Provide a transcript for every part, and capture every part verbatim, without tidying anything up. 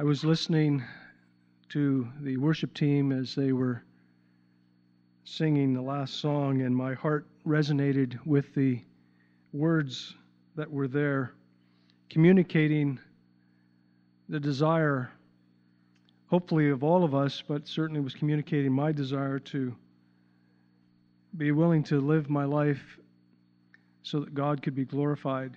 I was listening to the worship team as they were singing the last song, and my heart resonated with the words that were there, communicating the desire, hopefully of all of us, but certainly was communicating my desire to be willing to live my life so that God could be glorified.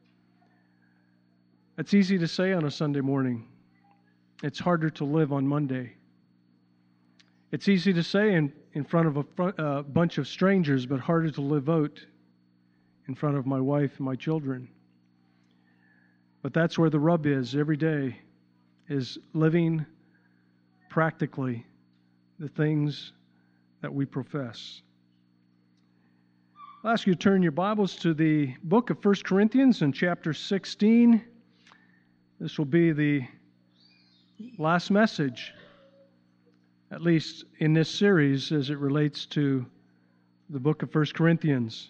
It's easy to say on a Sunday morning. It's harder to live on Monday. It's easy to say in, in front of a front, uh, bunch of strangers, but harder to live out in front of my wife and my children. But that's where the rub is every day, is living practically the things that we profess. I'll ask you to turn your Bibles to the book of First Corinthians in chapter sixteen. This will be the last message, at least in this series, as it relates to the book of First Corinthians.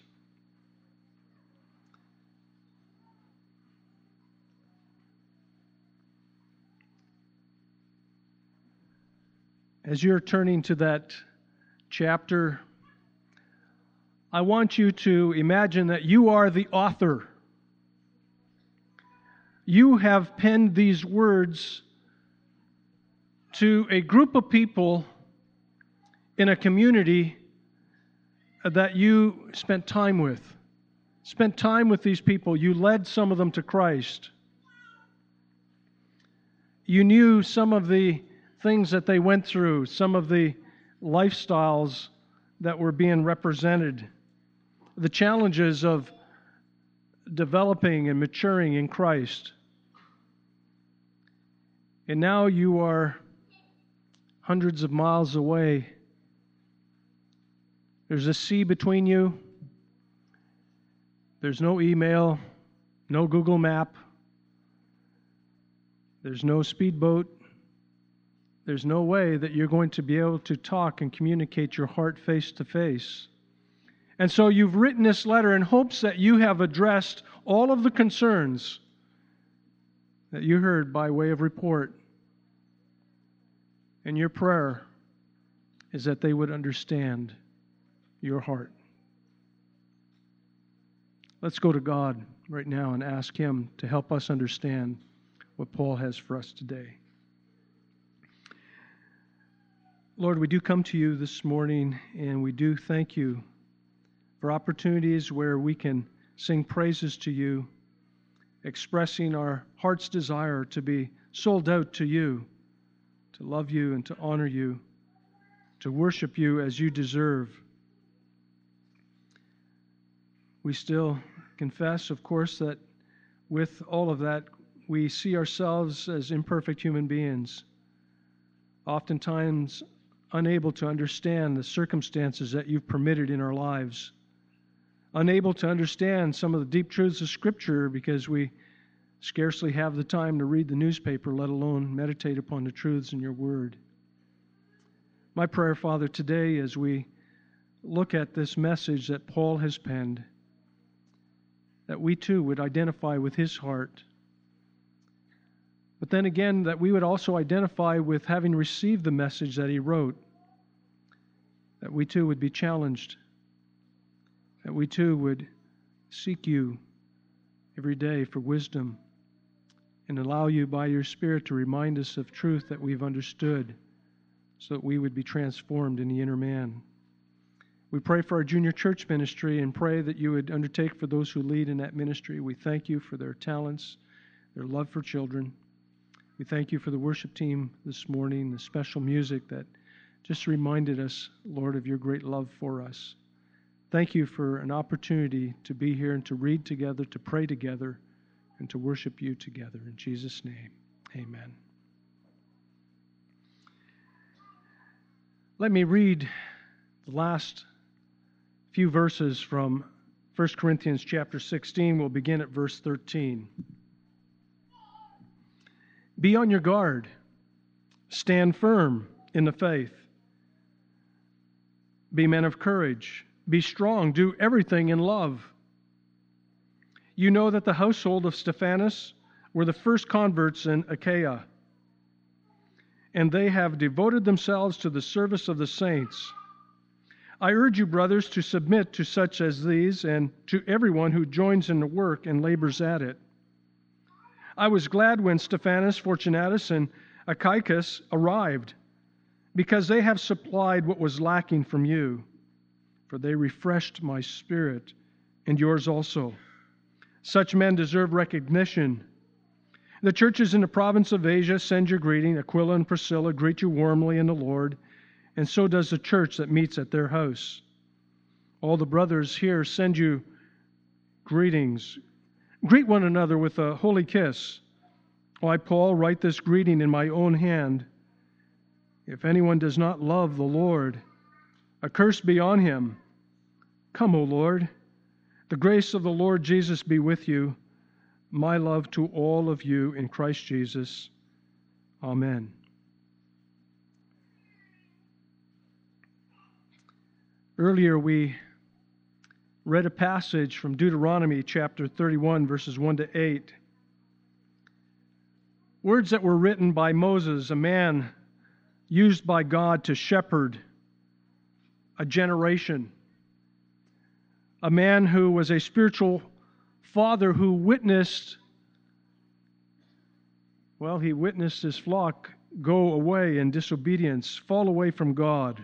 As you're turning to that chapter, I want you to imagine that you are the author. You have penned these words to a group of people in a community that you spent time with. Spent time with these people. You led some of them to Christ. You knew some of the things that they went through, some of the lifestyles that were being represented, the challenges of developing and maturing in Christ. And now you are hundreds of miles away. There's a sea between you. There's no email, no Google Map. There's no speedboat. There's no way that you're going to be able to talk and communicate your heart face to face. And so you've written this letter in hopes that you have addressed all of the concerns that you heard by way of report. And your prayer is that they would understand your heart. Let's go to God right now and ask Him to help us understand what Paul has for us today. Lord, we do come to you this morning, and we do thank you for opportunities where we can sing praises to you, expressing our heart's desire to be sold out to you, to love you and to honor you, to worship you as you deserve. We still confess, of course, that with all of that, we see ourselves as imperfect human beings, oftentimes unable to understand the circumstances that you've permitted in our lives, unable to understand some of the deep truths of Scripture because we scarcely have the time to read the newspaper, let alone meditate upon the truths in your word. My prayer, Father, today as we look at this message that Paul has penned, that we too would identify with his heart, but then again that we would also identify with having received the message that he wrote, that we too would be challenged, that we too would seek you every day for wisdom and allow you by your Spirit to remind us of truth that we've understood so that we would be transformed in the inner man. We pray for our junior church ministry and pray that you would undertake for those who lead in that ministry. We thank you for their talents, their love for children. We thank you for the worship team this morning, the special music that just reminded us, Lord, of your great love for us. Thank you for an opportunity to be here and to read together, to pray together, and to worship you together. In Jesus' name, amen. Let me read the last few verses from First Corinthians chapter sixteen. We'll begin at verse thirteen. Be on your guard. Stand firm in the faith. Be men of courage. Be strong. Do everything in love. You know that the household of Stephanas were the first converts in Achaia. and they have devoted themselves to the service of the saints. I urge you, brothers, to submit to such as these and to everyone who joins in the work and labors at it. I was glad when Stephanas, Fortunatus, and Achaicus arrived, because they have supplied what was lacking from you, for they refreshed my spirit and yours also. Such men deserve recognition. The churches in the province of Asia send your greeting. Aquila and Priscilla greet you warmly in the Lord, and so does the church that meets at their house. All the brothers here send you greetings. Greet one another with a holy kiss. I, Paul, write this greeting in my own hand. If anyone does not love the Lord, a curse be on him. Come, O Lord. The grace of the Lord Jesus be with you. My love to all of you in Christ Jesus. Amen. Earlier we read a passage from Deuteronomy chapter thirty-one, verses one to eight. Words that were written by Moses, a man used by God to shepherd a generation. A man who was a spiritual father who witnessed, well, he witnessed his flock go away in disobedience, fall away from God.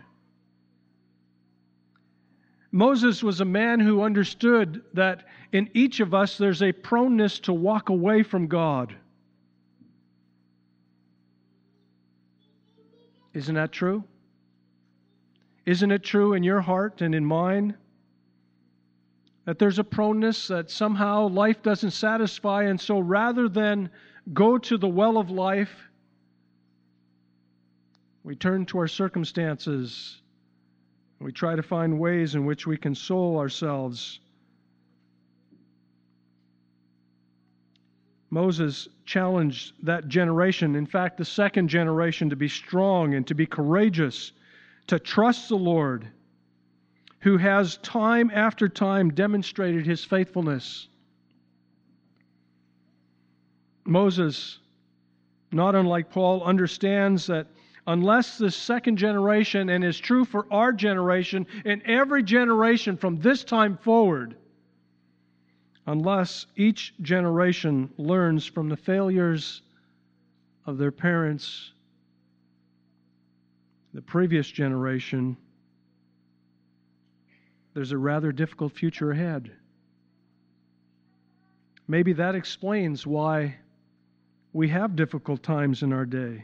Moses was a man who understood that in each of us there's a proneness to walk away from God. Isn't that true? Isn't it true in your heart and in mine that there's a proneness that somehow life doesn't satisfy, and so rather than go to the well of life, we turn to our circumstances. We try to find ways in which we console ourselves. Moses challenged that generation, in fact, the second generation, to be strong and to be courageous, to trust the Lord, who has time after time demonstrated his faithfulness. Moses, not unlike Paul, understands that unless the second generation, and is true for our generation and every generation from this time forward, unless each generation learns from the failures of their parents, the previous generation, there's a rather difficult future ahead. Maybe that explains why we have difficult times in our day.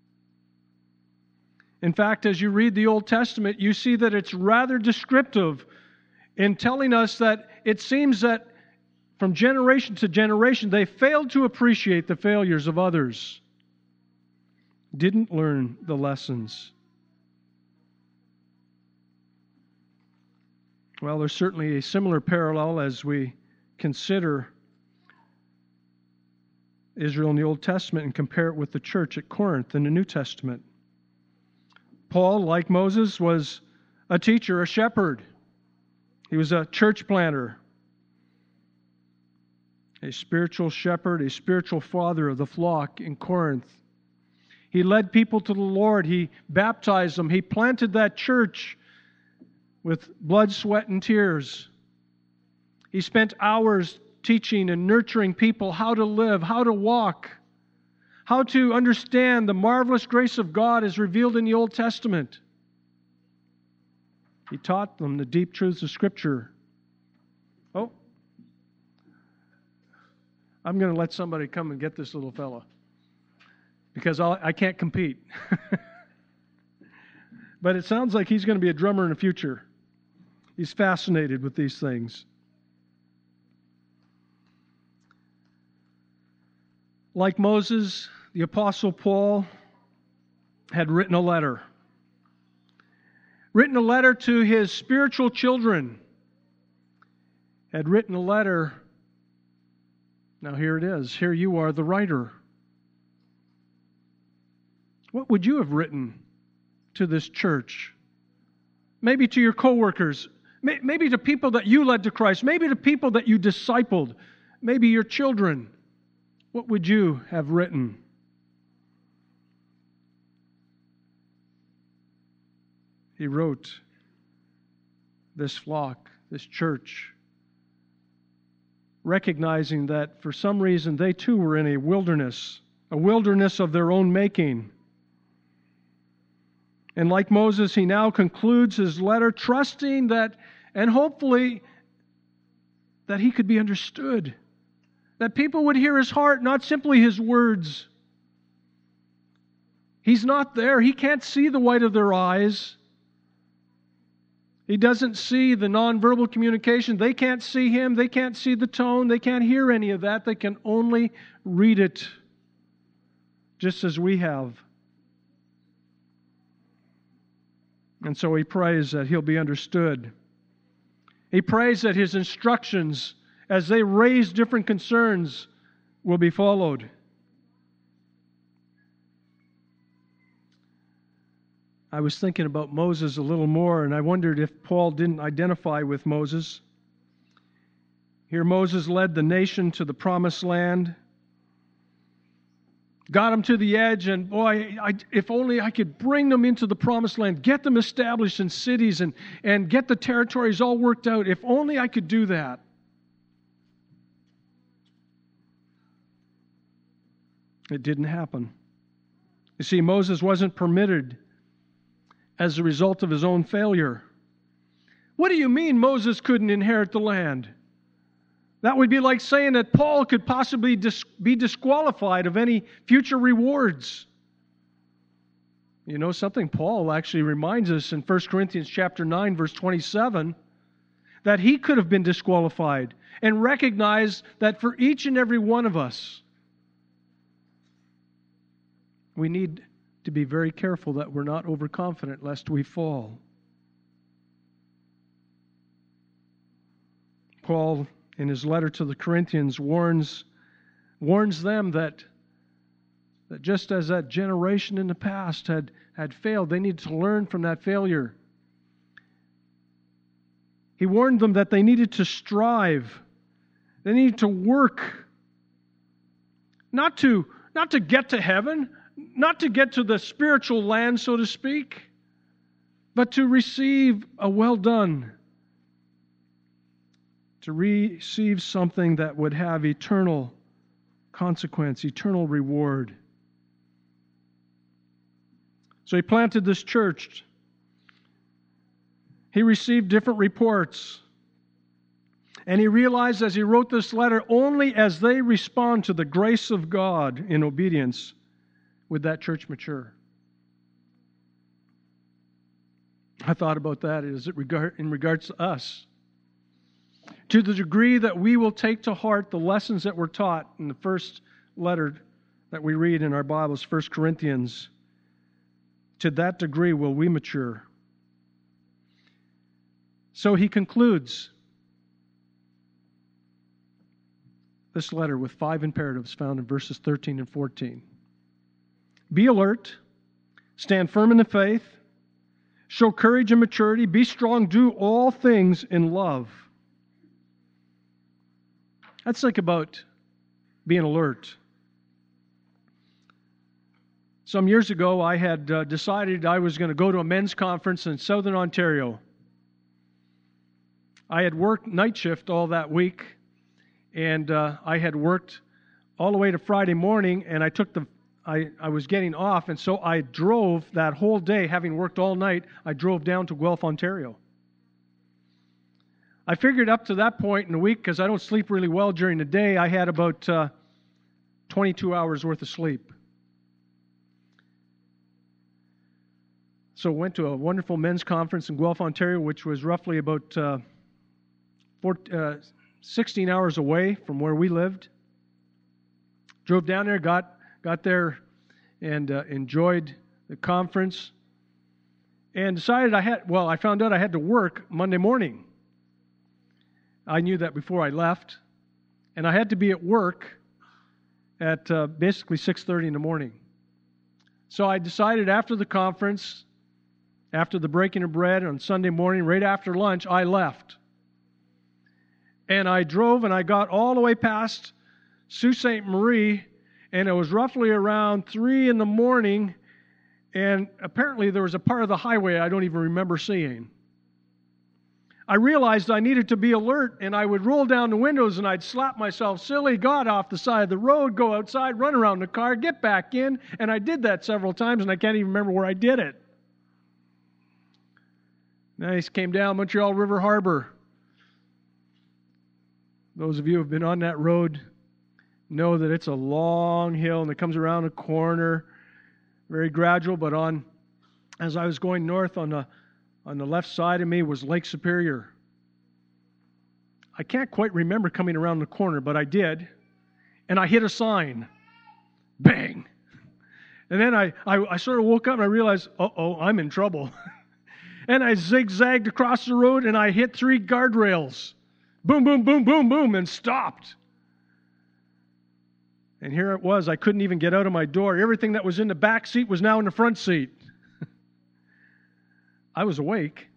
In fact, as you read the Old Testament, you see that it's rather descriptive in telling us that it seems that from generation to generation, they failed to appreciate the failures of others, didn't learn the lessons. Well, there's certainly a similar parallel as we consider Israel in the Old Testament and compare it with the church at Corinth in the New Testament. Paul, like Moses, was a teacher, a shepherd. He was a church planter, a spiritual shepherd, a spiritual father of the flock in Corinth. He led people to the Lord. He baptized them. He planted that church with blood, sweat, and tears. He spent hours teaching and nurturing people how to live, how to walk, how to understand the marvelous grace of God as revealed in the Old Testament. He taught them the deep truths of Scripture. Oh, I'm going to let somebody come and get this little fella because I'll, I can't compete. But it sounds like he's going to be a drummer in the future. He's fascinated with these things. Like Moses, the Apostle Paul had written a letter. Written a letter to his spiritual children. Had written a letter. Now here it is. Here you are, the writer. What would you have written to this church? Maybe to your coworkers. Maybe to people that you led to Christ. Maybe to people that you discipled. Maybe your children. What would you have written? he wrote this flock, this church, recognizing that for some reason they too were in a wilderness, a wilderness of their own making. And like Moses, he now concludes his letter trusting that, and hopefully, that he could be understood. That people would hear his heart, not simply his words. He's not there. He can't see the white of their eyes. He doesn't see the nonverbal communication. They can't see him. They can't see the tone. They can't hear any of that. They can only read it, just as we have. And so he prays that he'll be understood. He prays that his instructions, as they raise different concerns, will be followed. I was thinking about Moses a little more, and I wondered if Paul didn't identify with Moses. Here Moses led the nation to the promised land, got them to the edge, and boy, I, if only I could bring them into the promised land, get them established in cities and, and get the territories all worked out. If only I could do that. It didn't happen. You see, Moses wasn't permitted as a result of his own failure. What do you mean Moses couldn't inherit the land? That would be like saying that Paul could possibly dis- be disqualified of any future rewards. You know something? Paul actually reminds us in First Corinthians chapter nine, verse twenty-seven, that he could have been disqualified, and recognized that for each and every one of us, we need to be very careful that we're not overconfident lest we fall. Paul, in his letter to the Corinthians, warns, warns them that, that just as that generation in the past had, had failed, they needed to learn from that failure. He warned them that they needed to strive. They needed to work. Not to, not to get to heaven, not to get to the spiritual land, so to speak, but to receive a well done. To receive something that would have eternal consequence, eternal reward. So he planted this church. He received different reports. And he realized as he wrote this letter, only as they respond to the grace of God in obedience would that church mature. I thought about that as it regard, in regards to us. To the degree that we will take to heart the lessons that were taught in the first letter that we read in our Bibles, First Corinthians, to that degree will we mature. So he concludes this letter with five imperatives found in verses thirteen and fourteen. Be alert, stand firm in the faith, show courage and maturity, be strong, do all things in love. Let's think about being alert. Some years ago, I had uh, decided I was going to go to a men's conference in Southern Ontario. I had worked night shift all that week, and uh, I had worked all the way to Friday morning, and I took the I, I was getting off, and so I drove that whole day, having worked all night, I drove down to Guelph, Ontario. I figured up to that point in the week, because I don't sleep really well during the day, I had about uh, twenty-two hours worth of sleep. So went to a wonderful men's conference in Guelph, Ontario, which was roughly about uh, four, uh, sixteen hours away from where we lived. Drove down there, got got there, and uh, enjoyed the conference, and decided I had, well, I found out I had to work Monday morning. I knew that before I left, and I had to be at work at uh, basically six thirty in the morning. So I decided after the conference, after the breaking of bread on Sunday morning, right after lunch, I left. And I drove and I got all the way past Sault Ste. Marie, and it was roughly around three in the morning, And apparently there was a part of the highway I don't even remember seeing. I realized I needed to be alert, and I would roll down the windows and I'd slap myself silly, got off the side of the road, go outside, run around the car, get back in, and I did that several times, and I can't even remember where I did it. Nice, came down Montreal River Harbor. Those of you who have been on that road know that it's a long hill, and it comes around a corner, very gradual, but on, as I was going north on the On the left side of me was Lake Superior. I can't quite remember coming around the corner, but I did. And I hit a sign. Bang! And then I, I, I sort of woke up and I realized, uh-oh, I'm in trouble. And I zigzagged across the road and I hit three guardrails. Boom, boom, boom, boom, boom, and stopped. And here it was. I couldn't even get out of my door. Everything that was in the back seat was now in the front seat. I was awake,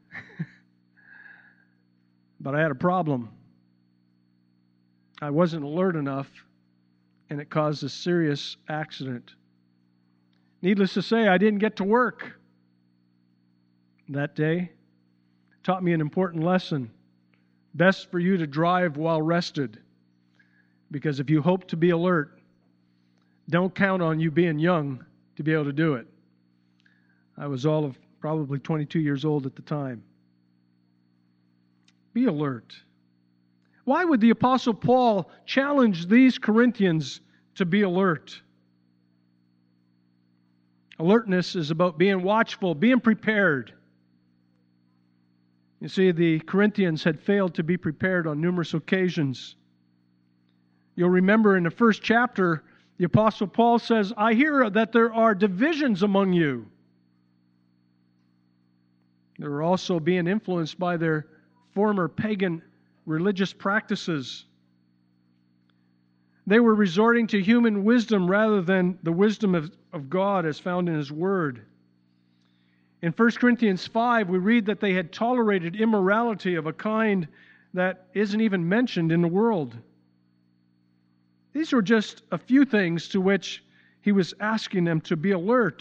but I had a problem. I wasn't alert enough, and it caused a serious accident. Needless to say, I didn't get to work that day. It taught me an important lesson. Best for you to drive while rested, because if you hope to be alert, don't count on you being young to be able to do it. I was all of probably twenty-two years old at the time. Be alert. Why would the Apostle Paul challenge these Corinthians to be alert? Alertness is about being watchful, being prepared. You see, the Corinthians had failed to be prepared on numerous occasions. You'll remember in the first chapter, the Apostle Paul says, I hear that there are divisions among you. They were also being influenced by their former pagan religious practices. They were resorting to human wisdom rather than the wisdom of, of God as found in His Word. In First Corinthians five, we read that they had tolerated immorality of a kind that isn't even mentioned in the world. These were just a few things to which he was asking them to be alert.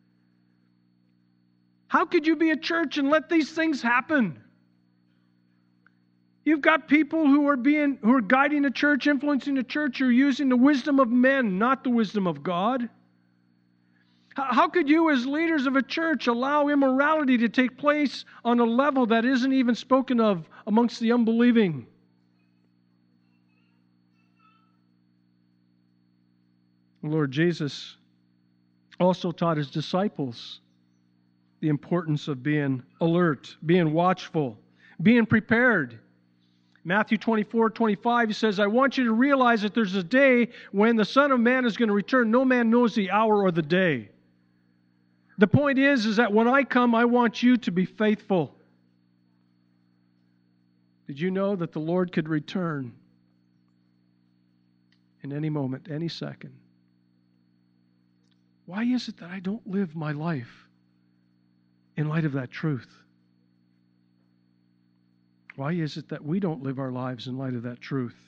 How could you be a church and let these things happen? You've got people who are being who are guiding the church, influencing the church, who are using the wisdom of men, not the wisdom of God. How could you, as leaders of a church, allow immorality to take place on a level that isn't even spoken of amongst the unbelieving? The Lord Jesus also taught His disciples the importance of being alert, being watchful, being prepared. Matthew twenty-four, twenty-five, He says, I want you to realize that there's a day when the Son of Man is going to return. No man knows the hour or the day. The point is, is that when I come, I want you to be faithful. Did you know that the Lord could return in any moment, any second? Why is it that I don't live my life in light of that truth? Why is it that we don't live our lives in light of that truth?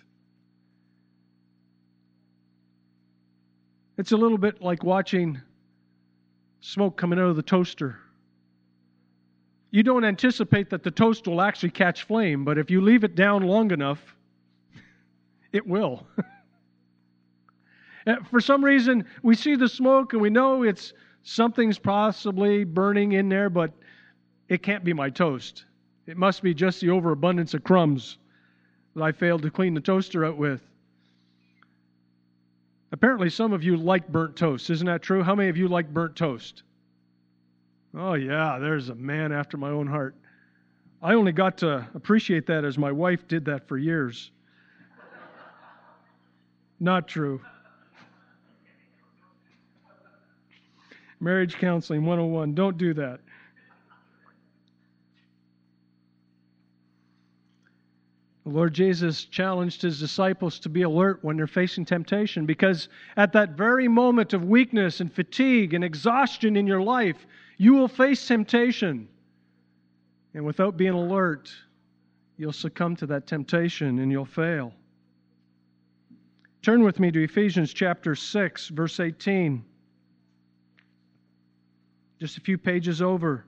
It's a little bit like watching smoke coming out of the toaster. You don't anticipate that the toast will actually catch flame, but if you leave it down long enough, it will. For some reason, we see the smoke and we know it's something's possibly burning in there, but it can't be my toast. It must be just the overabundance of crumbs that I failed to clean the toaster out with. Apparently, some of you like burnt toast. Isn't that true? How many of you like burnt toast? Oh, yeah, there's a man after my own heart. I only got to appreciate that as my wife did that for years. Not true. Marriage counseling one oh one. Don't do that. The Lord Jesus challenged His disciples to be alert when they're facing temptation, because at that very moment of weakness and fatigue and exhaustion in your life, you will face temptation. And without being alert, you'll succumb to that temptation and you'll fail. Turn with me to Ephesians chapter six, verse eighteen. just a few pages over.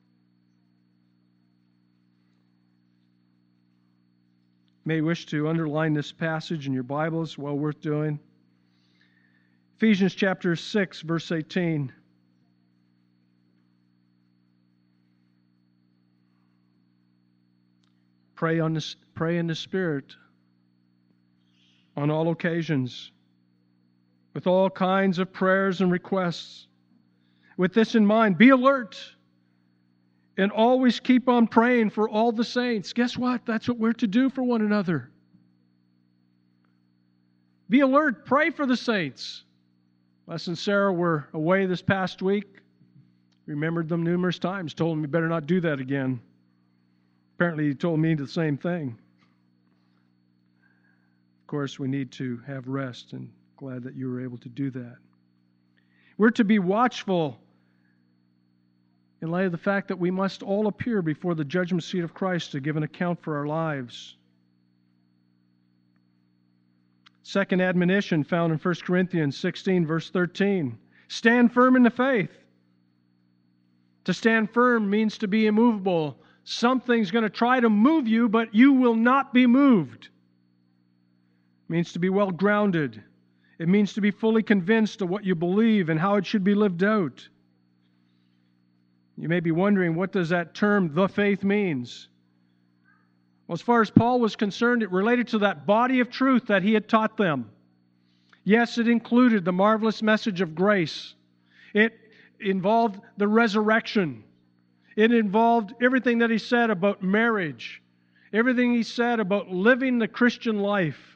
You may wish to underline this passage in your Bibles, well worth doing. Ephesians chapter six, verse eighteen. Pray on the, pray in the Spirit on all occasions, with all kinds of prayers and requests. With this in mind, be alert and always keep on praying for all the saints. Guess what? That's what we're to do for one another. Be alert. Pray for the saints. Les and Sarah were away this past week. Remembered them numerous times. Told them we better not do that again. Apparently he told me the same thing. Of course, we need to have rest, and glad that you were able to do that. We're to be watchful in light of the fact that we must all appear before the judgment seat of Christ to give an account for our lives. Second admonition found in First Corinthians sixteen, verse thirteen. Stand firm in the faith. To stand firm means to be immovable. Something's going to try to move you, but you will not be moved. It means to be well grounded. It means to be fully convinced of what you believe and how it should be lived out. You may be wondering, what does that term, the faith, means? Well, as far as Paul was concerned, it related to that body of truth that he had taught them. Yes, it included the marvelous message of grace. It involved the resurrection. It involved everything that he said about marriage, everything he said about living the Christian life.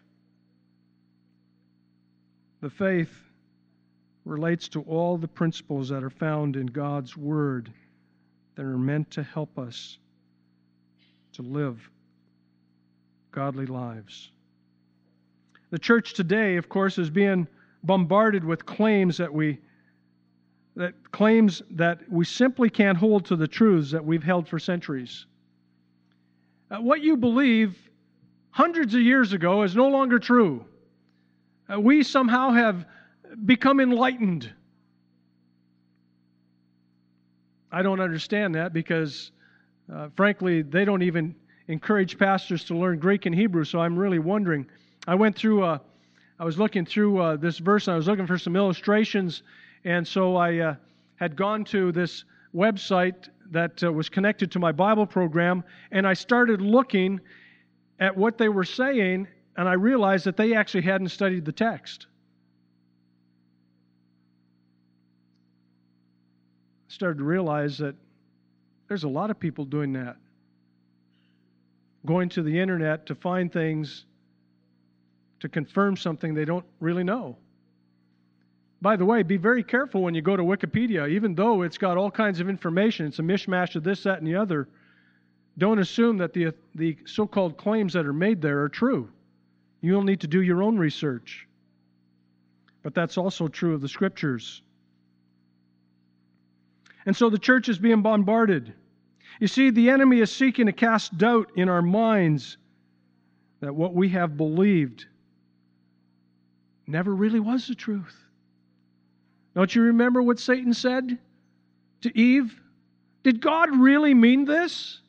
The faith relates to all the principles that are found in God's Word that are meant to help us to live godly lives. The church today, of course, is being bombarded with claims that we that claims that we simply can't hold to the truths that we've held for centuries. Uh, what you believe hundreds of years ago is no longer true. Uh, we somehow have become enlightened. I don't understand that because, uh, frankly, they don't even encourage pastors to learn Greek and Hebrew, so I'm really wondering. I went through, uh, I was looking through uh, this verse, and I was looking for some illustrations, and so I uh, had gone to this website that uh, was connected to my Bible program, and I started looking at what they were saying, and I realized that they actually hadn't studied the text. I started to realize that there's a lot of people doing that. Going to the internet to find things to confirm something they don't really know. By the way, be very careful when you go to Wikipedia. Even though it's got all kinds of information, it's a mishmash of this, that, and the other, don't assume that the, the so-called claims that are made there are true. You'll need to do your own research. But that's also true of the Scriptures. And so the church is being bombarded. You see, the enemy is seeking to cast doubt in our minds that what we have believed never really was the truth. Don't you remember what Satan said to Eve? Did God really mean this?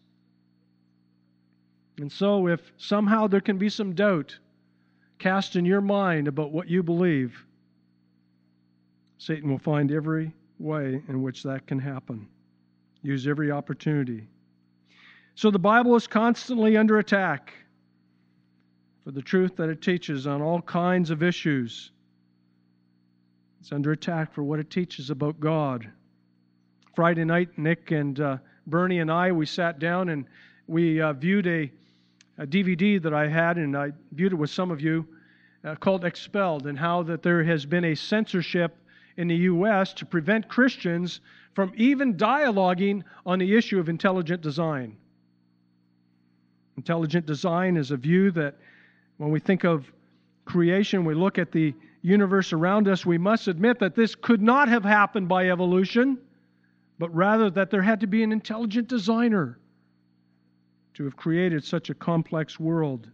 And so if somehow there can be some doubt cast in your mind about what you believe, Satan will find every way in which that can happen. Use every opportunity. So the Bible is constantly under attack for the truth that it teaches on all kinds of issues. It's under attack for what it teaches about God. Friday night, Nick and uh, Bernie and I, we sat down and we uh, viewed a, a D V D that I had, and I viewed it with some of you, uh, called Expelled, and how that there has been a censorship in the U S to prevent Christians from even dialoguing on the issue of intelligent design. Intelligent design is a view that when we think of creation, we look at the universe around us, we must admit that this could not have happened by evolution, but rather that there had to be an intelligent designer to have created such a complex world.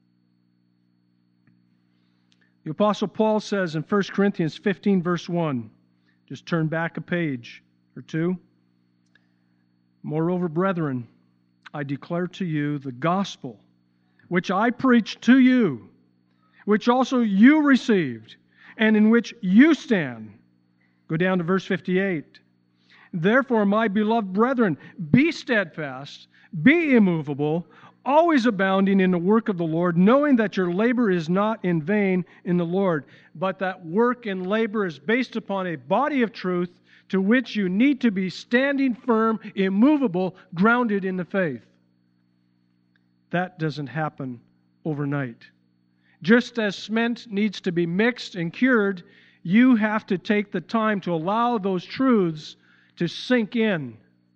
The Apostle Paul says in First Corinthians fifteen, verse one, just turn back a page. or two. Moreover, brethren, I declare to you the gospel which I preached to you, which also you received, and in which you stand. Go down to verse fifty-eight. Therefore, my beloved brethren, be steadfast, be immovable, always abounding in the work of the Lord, knowing that your labor is not in vain in the Lord, but that work and labor is based upon a body of truth to which you need to be standing firm, immovable, grounded in the faith. That doesn't happen overnight. Just as cement needs to be mixed and cured, you have to take the time to allow those truths to sink in.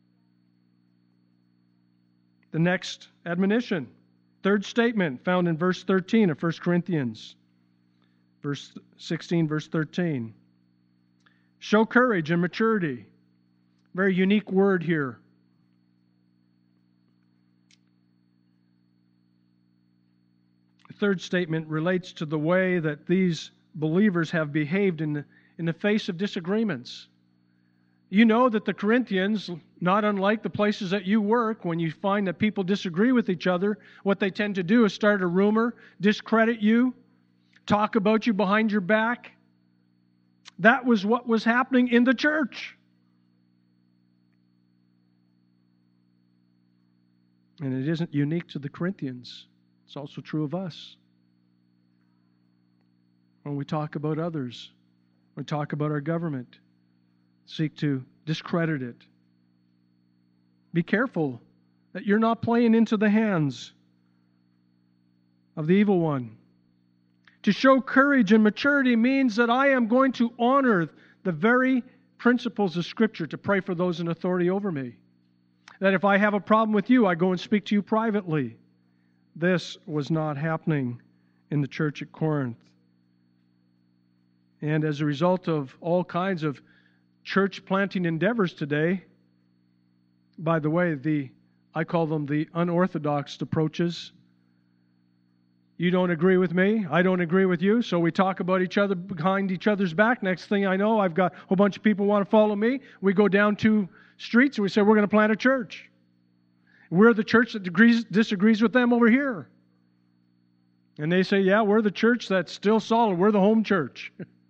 The next admonition, third statement found in verse thirteen of First Corinthians, verse sixteen, verse thirteen. Show courage and maturity. Very unique word here. The third statement relates to the way that these believers have behaved in the, in the face of disagreements. You know that the Corinthians, not unlike the places that you work, when you find that people disagree with each other, what they tend to do is start a rumor, discredit you, talk about you behind your back. That was what was happening in the church. And it isn't unique to the Corinthians. It's also true of us. When we talk about others, we talk about our government, seek to discredit it. Be careful that you're not playing into the hands of the evil one. To show courage and maturity means that I am going to honor the very principles of Scripture to pray for those in authority over me. That if I have a problem with you, I go and speak to you privately. This was not happening in the church at Corinth. And as a result of all kinds of church planting endeavors today, by the way, the I call them the unorthodox approaches. You don't agree with me, I don't agree with you, so we talk about each other behind each other's back. Next thing I know, I've got a whole bunch of people who want to follow me. We go down two streets and we say, we're going to plant a church. We're the church that degrees, disagrees with them over here. And they say, yeah, we're the church that's still solid. We're the home church.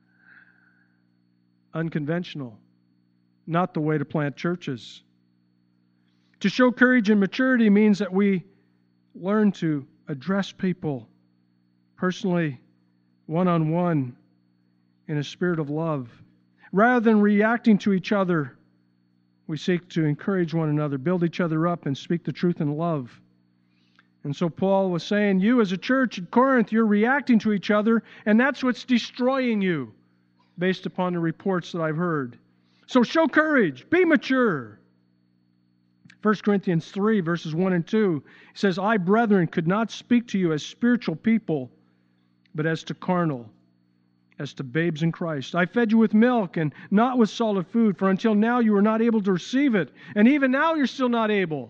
Unconventional. Not the way to plant churches. To show courage and maturity means that we learn to address people personally, one-on-one, in a spirit of love. Rather than reacting to each other, we seek to encourage one another, build each other up, and speak the truth in love. And so Paul was saying, you as a church at Corinth, you're reacting to each other, and that's what's destroying you, based upon the reports that I've heard. So show courage, be mature. First Corinthians three, verses one and two, it says, I, brethren, could not speak to you as spiritual people, but as to carnal, as to babes in Christ. I fed you with milk and not with solid food, for until now you were not able to receive it, and even now you're still not able.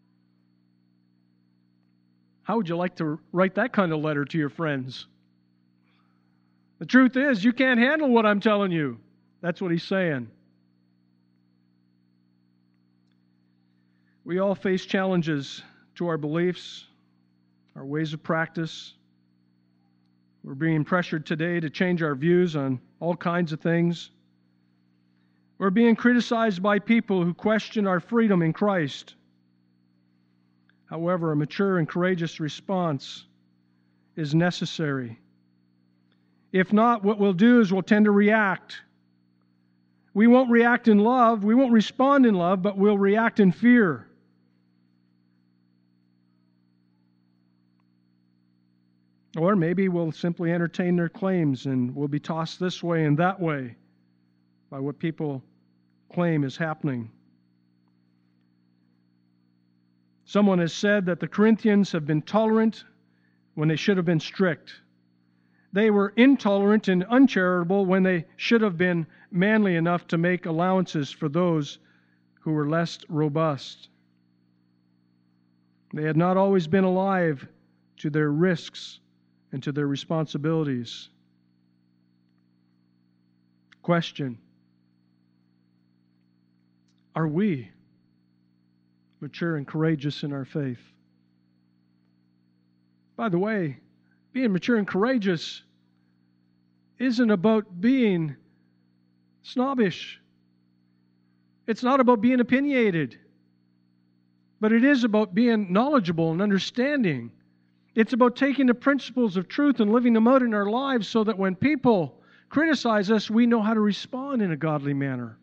How would you like to write that kind of letter to your friends? The truth is, you can't handle what I'm telling you. That's what he's saying. We all face challenges to our beliefs, our ways of practice. We're being pressured today to change our views on all kinds of things. We're being criticized by people who question our freedom in Christ. However, a mature and courageous response is necessary. If not, what we'll do is we'll tend to react. We won't react in love, we won't respond in love, but we'll react in fear. Or maybe we'll simply entertain their claims and we'll be tossed this way and that way by what people claim is happening. Someone has said that the Corinthians have been tolerant when they should have been strict. They were intolerant and uncharitable when they should have been manly enough to make allowances for those who were less robust. They had not always been alive to their risks and to their responsibilities. Question: Are we mature and courageous in our faith? By the way, being mature and courageous isn't about being snobbish. It's not about being opinionated. But it is about being knowledgeable and understanding. It's about taking the principles of truth and living them out in our lives so that when people criticize us, we know how to respond in a godly manner.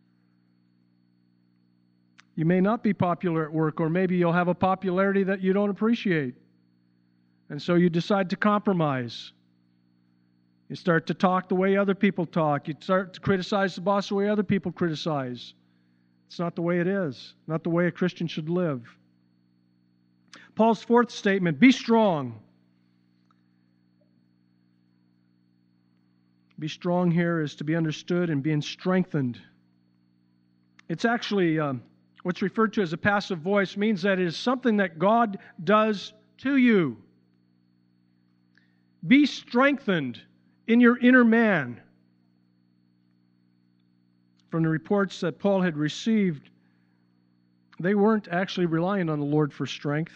You may not be popular at work, or maybe you'll have a popularity that you don't appreciate. And so you decide to compromise. You start to talk the way other people talk. You start to criticize the boss the way other people criticize. It's not the way it is, not the way a Christian should live. Paul's fourth statement, be strong. Be strong here is to be understood and being strengthened. It's actually um, what's referred to as a passive voice, means that it is something that God does to you. Be strengthened in your inner man. From the reports that Paul had received, they weren't actually relying on the Lord for strength.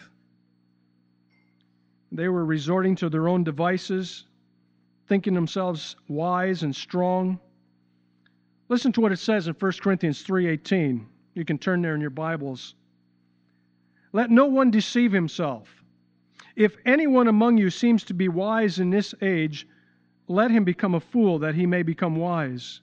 They were resorting to their own devices, thinking themselves wise and strong. Listen to what it says in First Corinthians three eighteen. You can turn there in your Bibles. Let no one deceive himself. If anyone among you seems to be wise in this age, let him become a fool that he may become wise.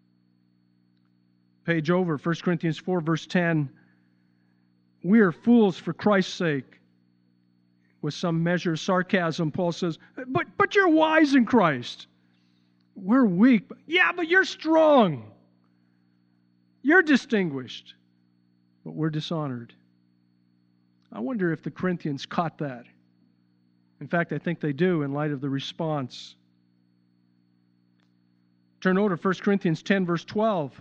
Page over, First Corinthians four, verse ten. We are fools for Christ's sake. With some measure of sarcasm, Paul says, but, but you're wise in Christ. We're weak. Yeah, but you're strong. You're distinguished. But we're dishonored. I wonder if the Corinthians caught that. In fact, I think they do in light of the response. Turn over to First Corinthians ten, verse twelve.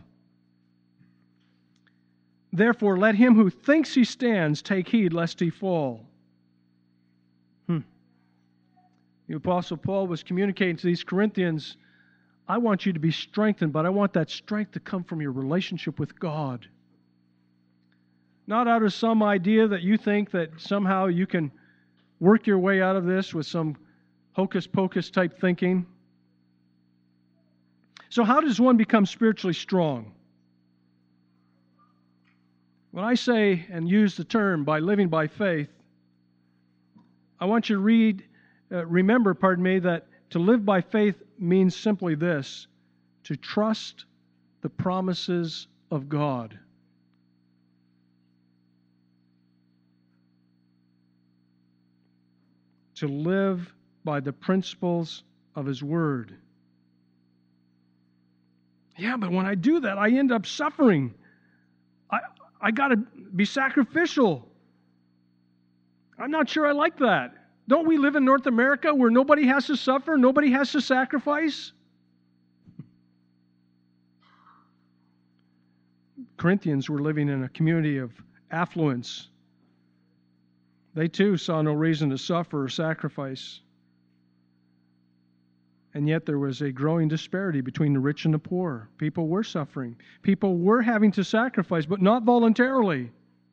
Therefore, let him who thinks he stands take heed lest he fall. Hmm. The Apostle Paul was communicating to these Corinthians, I want you to be strengthened, but I want that strength to come from your relationship with God. Not out of some idea that you think that somehow you can work your way out of this with some hocus-pocus type thinking. So how does one become spiritually strong? When I say and use the term by living by faith, I want you to read, uh, remember, pardon me, that to live by faith means simply this, to trust the promises of God. To live by the principles of His Word. Yeah, but when I do that, I end up suffering. I I got to be sacrificial. I'm not sure I like that. Don't we live in North America where nobody has to suffer, nobody has to sacrifice? Corinthians were living in a community of affluence. They too saw no reason to suffer or sacrifice. And yet there was a growing disparity between the rich and the poor. People were suffering. People were having to sacrifice, but not voluntarily.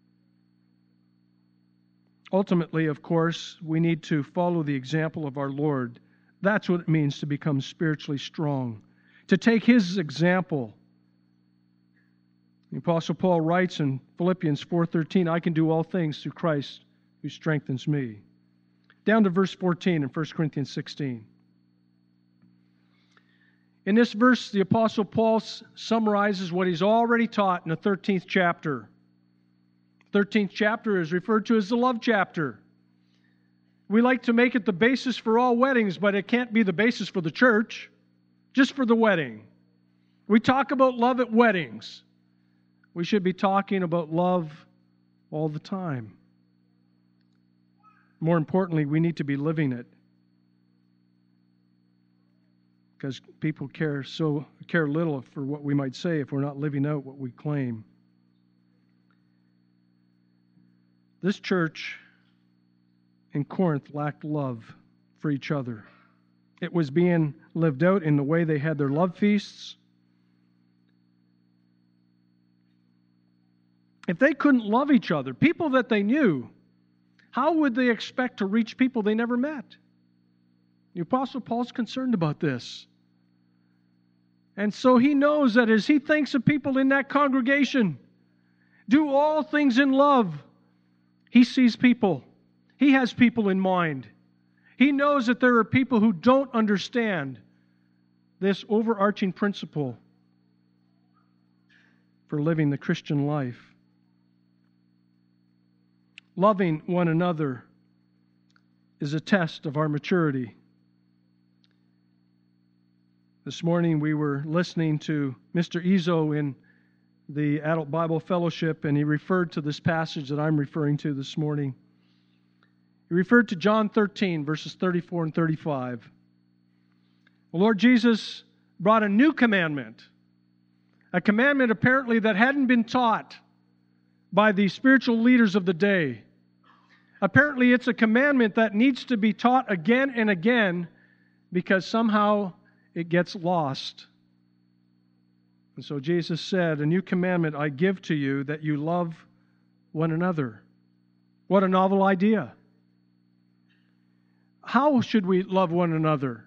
Ultimately, of course, we need to follow the example of our Lord. That's what it means to become spiritually strong. To take His example. The Apostle Paul writes in Philippians four thirteen, I can do all things through Christ who strengthens me. Down to verse fourteen in First Corinthians sixteen. In this verse, the Apostle Paul summarizes what he's already taught in the thirteenth chapter. The thirteenth chapter is referred to as the love chapter. We like to make it the basis for all weddings, but it can't be the basis for the church, just for the wedding. We talk about love at weddings. We should be talking about love all the time. More importantly, we need to be living it. Because people care so care little for what we might say if we're not living out what we claim. This church in Corinth lacked love for each other. It was being lived out in the way they had their love feasts. If they couldn't love each other, people that they knew, how would they expect to reach people they never met? The Apostle Paul's concerned about this. And so he knows that as he thinks of people in that congregation, do all things in love. He sees people. He has people in mind. He knows that there are people who don't understand this overarching principle for living the Christian life. Loving one another is a test of our maturity. This morning we were listening to Mister Izzo in the Adult Bible Fellowship, and he referred to this passage that I'm referring to this morning. He referred to John thirteen, verses thirty-four and thirty-five. The Lord Jesus brought a new commandment, a commandment apparently that hadn't been taught by the spiritual leaders of the day. Apparently it's a commandment that needs to be taught again and again because somehow it gets lost. And so Jesus said, "A new commandment I give to you, that you love one another." What a novel idea. How should we love one another?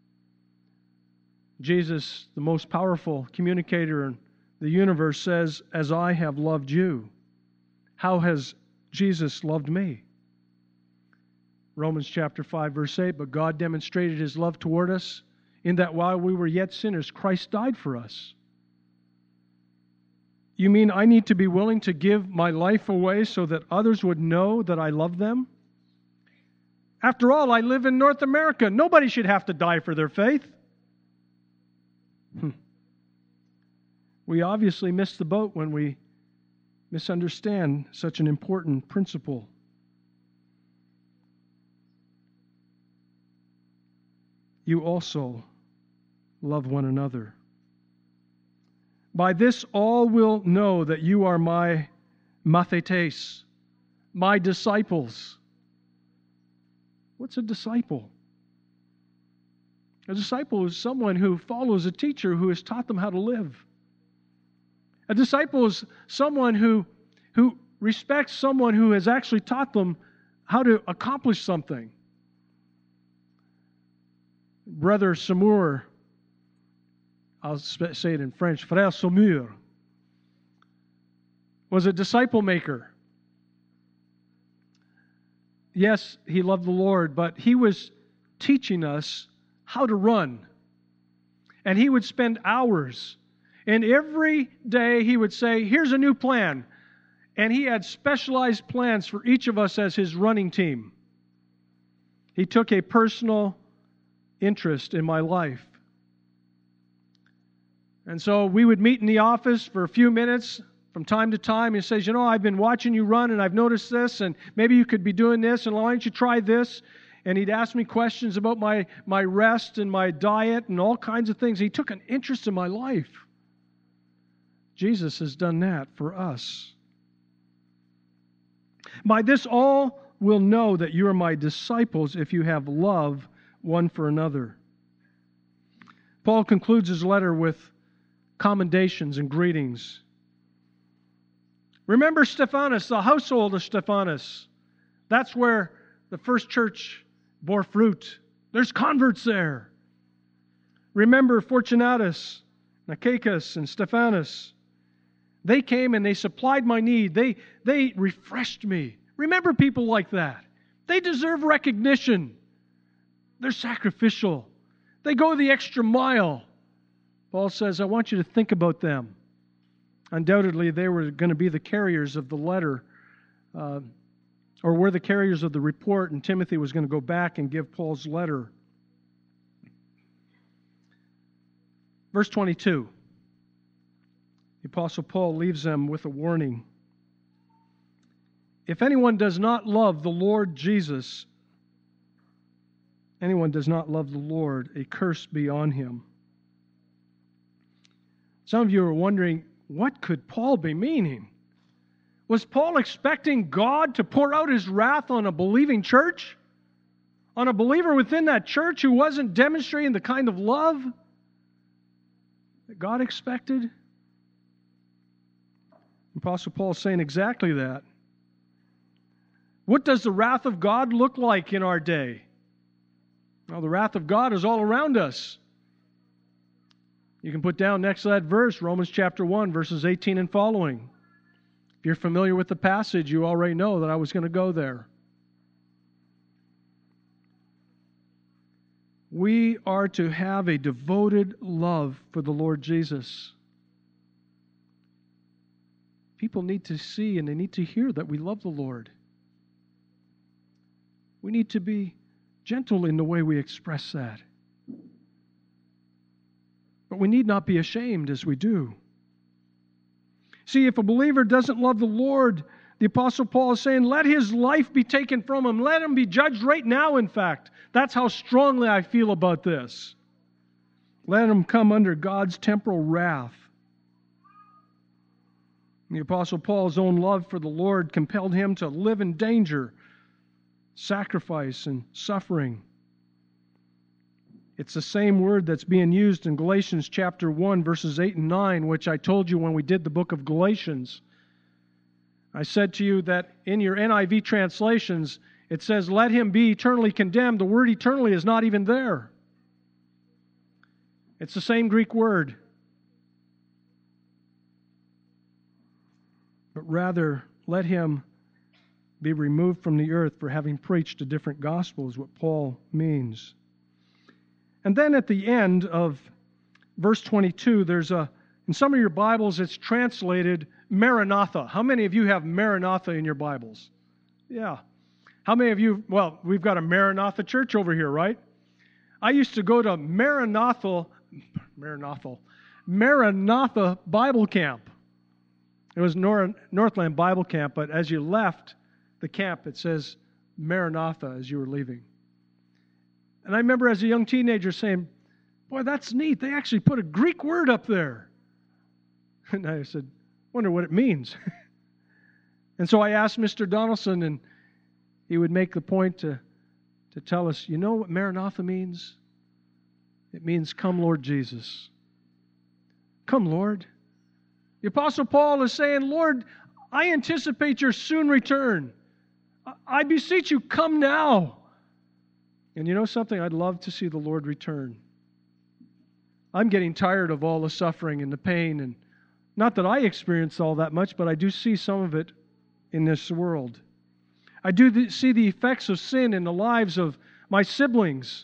Jesus, the most powerful communicator in the universe, says, "As I have loved you." How has Jesus loved me? Romans chapter five, verse eight, "But God demonstrated His love toward us in that while we were yet sinners, Christ died for us." You mean I need to be willing to give my life away so that others would know that I love them? After all, I live in North America. Nobody should have to die for their faith. Hmm. We obviously miss the boat when we misunderstand such an important principle. You also love one another. By this all will know that you are my mathetes, my disciples. What's a disciple? A disciple is someone who follows a teacher who has taught them how to live. A disciple is someone who, who respects someone who has actually taught them how to accomplish something. Brother Samour, I'll say it in French, Frère Samour, was a disciple maker. Yes, he loved the Lord, but he was teaching us how to run. And he would spend hours. And every day he would say, "Here's a new plan." And he had specialized plans for each of us as his running team. He took a personal interest in my life. And so we would meet in the office for a few minutes from time to time. He says, "You know, I've been watching you run and I've noticed this, and maybe you could be doing this, and why don't you try this?" And he'd ask me questions about my, my rest and my diet and all kinds of things. He took an interest in my life. Jesus has done that for us. By this all will know that you are my disciples if you have love one for another. Paul concludes his letter with commendations and greetings. Remember Stephanas, the household of Stephanas. That's where the first church bore fruit. There's converts there. Remember Fortunatus, Achaicus, and Stephanas. They came and they supplied my need. They, they refreshed me. Remember people like that. They deserve recognition. They're sacrificial. They go the extra mile. Paul says, I want you to think about them. Undoubtedly, they were going to be the carriers of the letter, uh, or were the carriers of the report, and Timothy was going to go back and give Paul's letter. Verse twenty-two. The Apostle Paul leaves them with a warning. If anyone does not love the Lord Jesus, anyone does not love the Lord, a curse be on him. Some of you are wondering, what could Paul be meaning? Was Paul expecting God to pour out His wrath on a believing church? On a believer within that church who wasn't demonstrating the kind of love that God expected? Apostle Paul is saying exactly that. What does the wrath of God look like in our day? Well, the wrath of God is all around us. You can put down next to that verse, Romans chapter one, verses eighteen and following. If you're familiar with the passage, you already know that I was going to go there. We are to have a devoted love for the Lord Jesus. People need to see and they need to hear that we love the Lord. We need to be gentle in the way we express that. But we need not be ashamed as we do. See, if a believer doesn't love the Lord, the Apostle Paul is saying, let his life be taken from him. Let him be judged right now, in fact. That's how strongly I feel about this. Let him come under God's temporal wrath. The Apostle Paul's own love for the Lord compelled him to live in danger, sacrifice, and suffering. It's the same word that's being used in Galatians chapter one, verses eight and nine, which I told you when we did the book of Galatians. I said to you that in your N I V translations, it says, let him be eternally condemned. The word eternally is not even there. It's the same Greek word. But rather, let him be removed from the earth for having preached a different gospel is what Paul means. And then at the end of verse twenty-two, there's a, in some of your Bibles, it's translated Maranatha. How many of you have Maranatha in your Bibles? Yeah. How many of you, well, we've got a Maranatha church over here, right? I used to go to Maranatha, Maranatha, Maranatha Bible Camp. It was Nor- Northland Bible Camp, but as you left the camp, it says Maranatha as you were leaving. And I remember as a young teenager saying, boy, that's neat. They actually put a Greek word up there. And I said, wonder what it means. And so I asked Mister Donaldson, and he would make the point to, to tell us, you know what Maranatha means? It means, come, Lord Jesus. Come, Lord. The Apostle Paul is saying, Lord, I anticipate your soon return. I beseech you, come now. And you know something? I'd love to see the Lord return. I'm getting tired of all the suffering and the pain, and not that I experience all that much, but I do see some of it in this world. I do th- see the effects of sin in the lives of my siblings,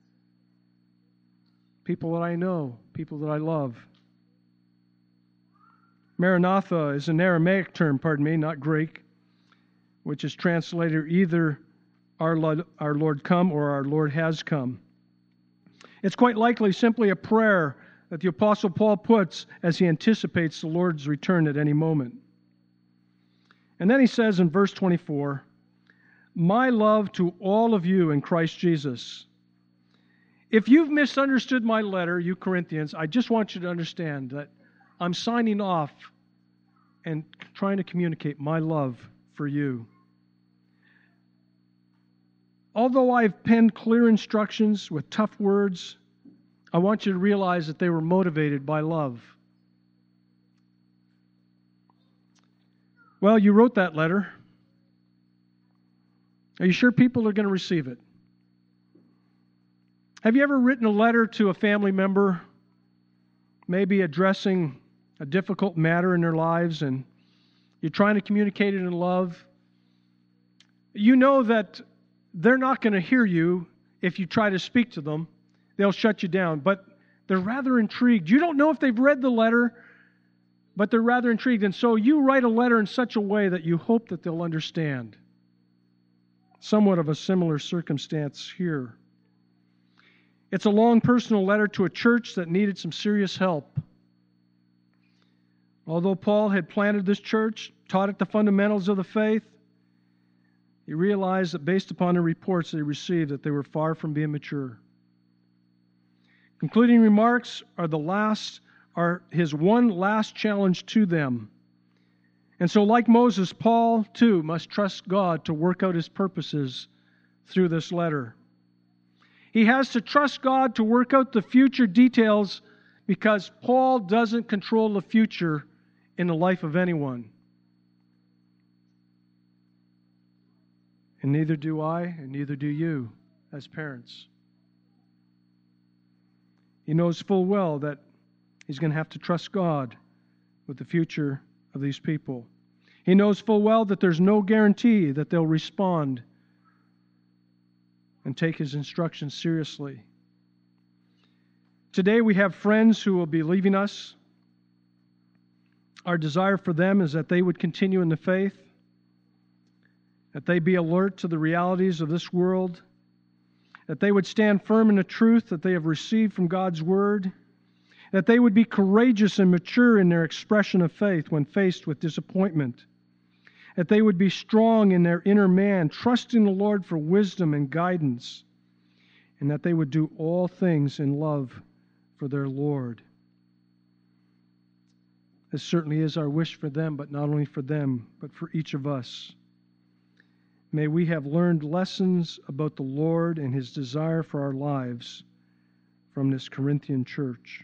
people that I know, people that I love. Maranatha is an Aramaic term, pardon me, not Greek, which is translated either Our Lord, our Lord come or our Lord has come. It's quite likely simply a prayer that the Apostle Paul puts as he anticipates the Lord's return at any moment. And then he says in verse twenty-four, my love to all of you in Christ Jesus. If you've misunderstood my letter, you Corinthians, I just want you to understand that I'm signing off and trying to communicate my love for you. Although I've penned clear instructions with tough words, I want you to realize that they were motivated by love. Well, you wrote that letter. Are you sure people are going to receive it? Have you ever written a letter to a family member, maybe addressing a difficult matter in their lives, and you're trying to communicate it in love? You know that they're not going to hear you if you try to speak to them. They'll shut you down. But they're rather intrigued. You don't know if they've read the letter, but they're rather intrigued. And so you write a letter in such a way that you hope that they'll understand. Somewhat of a similar circumstance here. It's a long personal letter to a church that needed some serious help. Although Paul had planted this church, taught it the fundamentals of the faith, he realized that based upon the reports that he received, that they were far from being mature. Concluding remarks are the last, are his one last challenge to them. And so, like Moses, Paul too must trust God to work out his purposes through this letter. He has to trust God to work out the future details because Paul doesn't control the future in the life of anyone. And neither do I, and neither do you as parents. He knows full well that he's going to have to trust God with the future of these people. He knows full well that there's no guarantee that they'll respond and take his instructions seriously. Today we have friends who will be leaving us. Our desire for them is that they would continue in the faith, that they be alert to the realities of this world, that they would stand firm in the truth that they have received from God's Word, that they would be courageous and mature in their expression of faith when faced with disappointment, that they would be strong in their inner man, trusting the Lord for wisdom and guidance, and that they would do all things in love for their Lord. This certainly is our wish for them, but not only for them, but for each of us. May we have learned lessons about the Lord and His desire for our lives from this Corinthian church.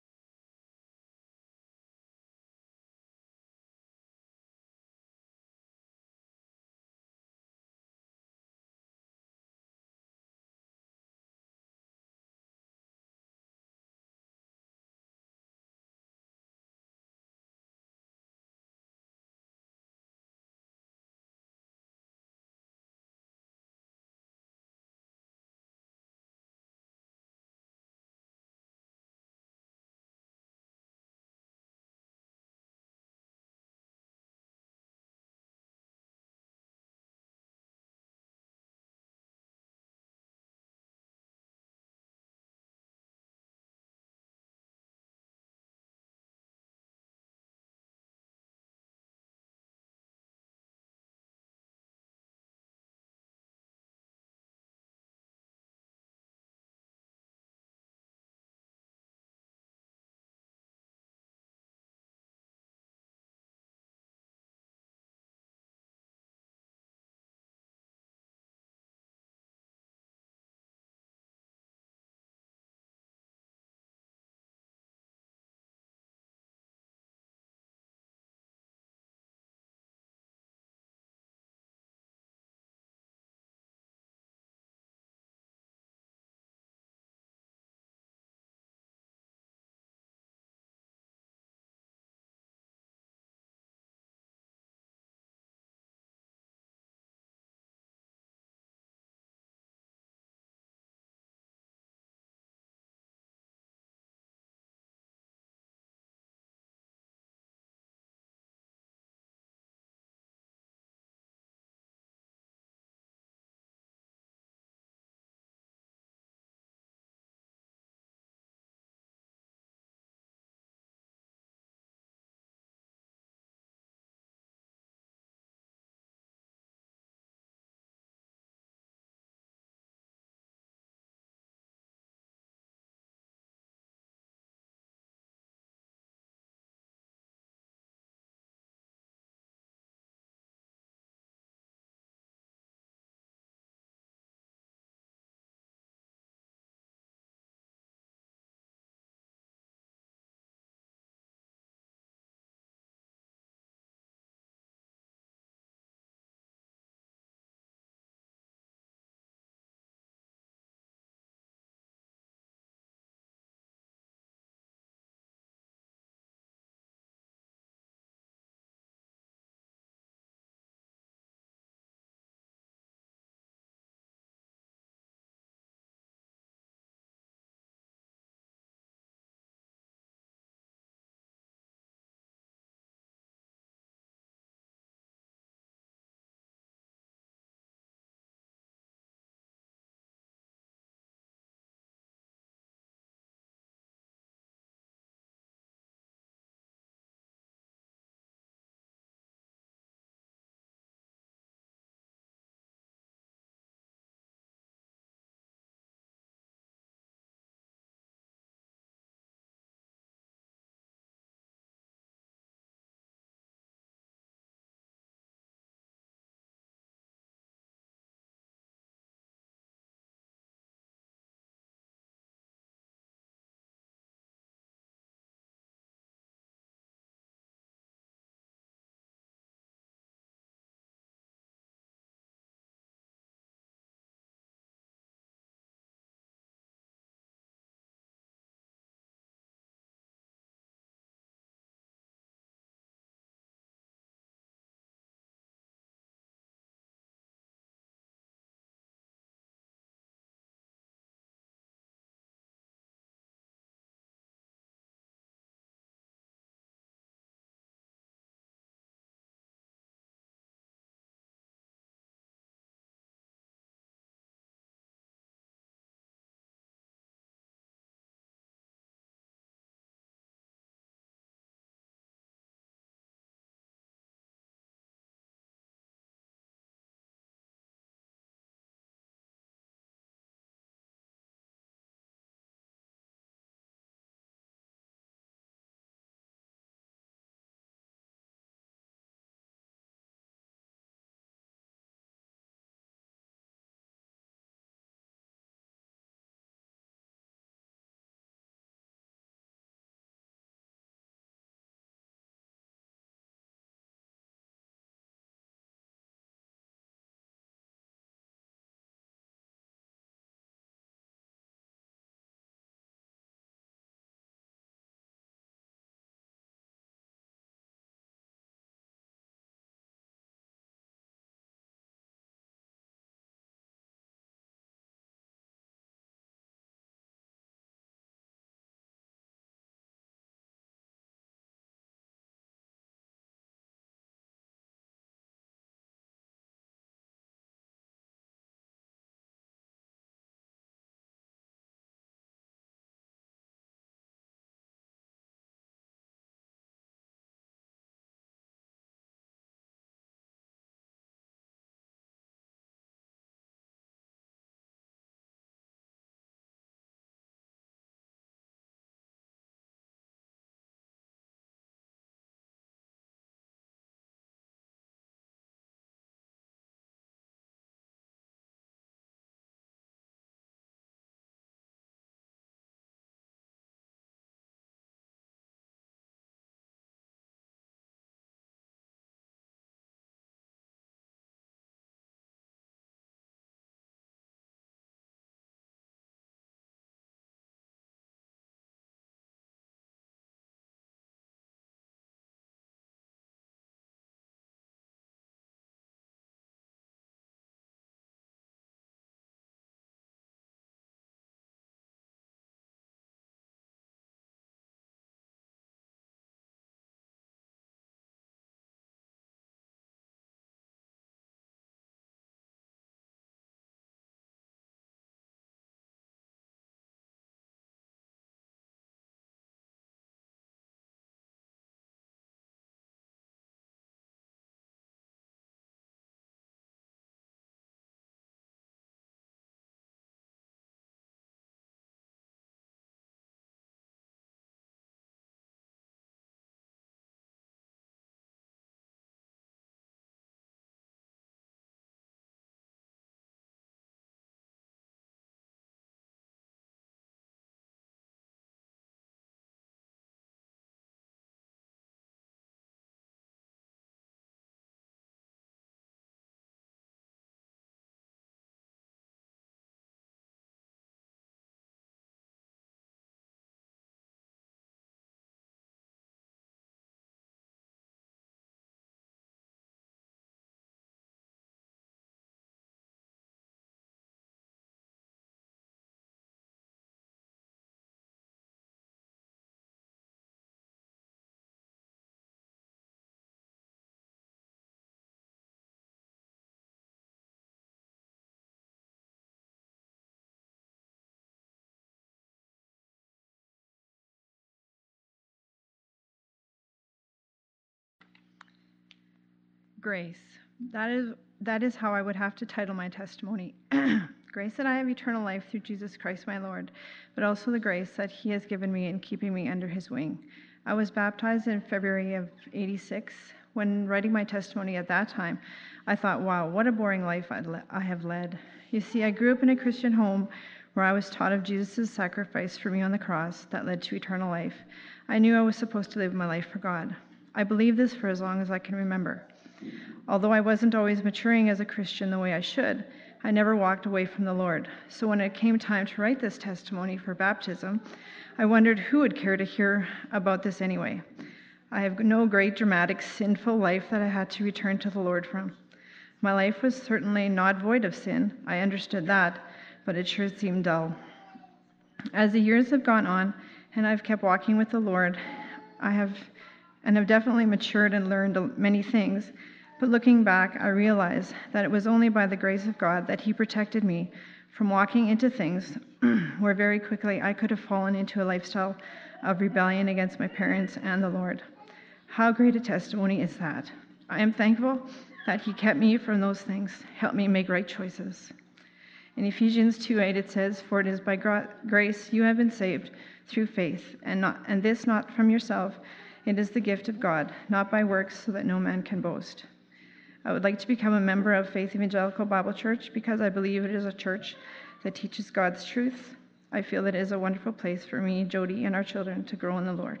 Grace. That is that is how I would have to title my testimony. Grace that I have eternal life through Jesus Christ my Lord, but also the grace that he has given me in keeping me under his wing. I was baptized in February of eighty-six. When writing my testimony at that time, I thought, wow, what a boring life I'd le- I have led. You see, I grew up in a Christian home where I was taught of Jesus' sacrifice for me on the cross that led to eternal life. I knew I was supposed to live my life for God. I believed this for as long as I can remember. Although I wasn't always maturing as a Christian the way I should, I never walked away from the Lord. So when it came time to write this testimony for baptism, I wondered who would care to hear about this anyway. I have no great dramatic sinful life that I had to return to the Lord from. My life was certainly not void of sin. I understood that, but it sure seemed dull. As the years have gone on and I've kept walking with the Lord, I have and have definitely matured and learned many things. But looking back, I realize that it was only by the grace of God that he protected me from walking into things where very quickly I could have fallen into a lifestyle of rebellion against my parents and the Lord. How great a testimony is that? I am thankful that he kept me from those things, helped me make right choices. In Ephesians two eight it says, "For it is by grace you have been saved through faith, and not and this not from yourself. It is the gift of God, not by works, so that no man can boast." I would like to become a member of Faith Evangelical Bible Church because I believe it is a church that teaches God's truth. I feel it is a wonderful place for me, Jody, and our children to grow in the Lord.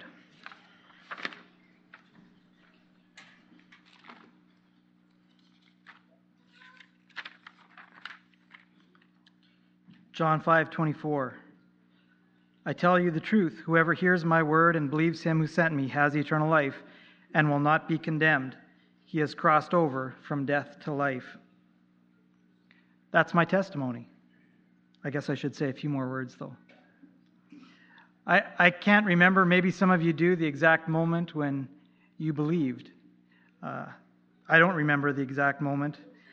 John five twenty-four. I tell you the truth, whoever hears my word and believes him who sent me has eternal life and will not be condemned. He has crossed over from death to life. That's my testimony. I guess I should say a few more words, though. I, I can't remember, maybe some of you do, the exact moment when you believed. Uh, I don't remember the exact moment,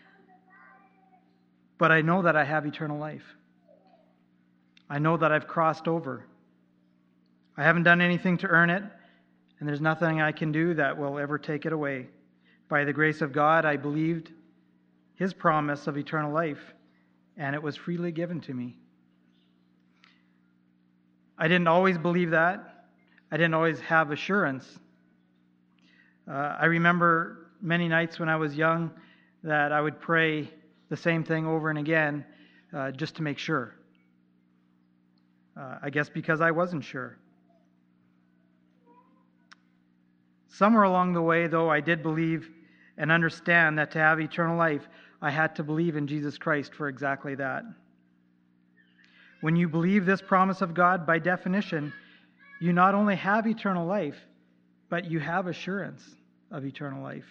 but I know that I have eternal life. I know that I've crossed over. I haven't done anything to earn it, and there's nothing I can do that will ever take it away. By the grace of God, I believed his promise of eternal life, and it was freely given to me. I didn't always believe that. I didn't always have assurance. Uh, I remember many nights when I was young that I would pray the same thing over and again uh, just to make sure. Uh, I guess because I wasn't sure. Somewhere along the way, though, I did believe and understand that to have eternal life, I had to believe in Jesus Christ for exactly that. When you believe this promise of God, by definition, you not only have eternal life, but you have assurance of eternal life.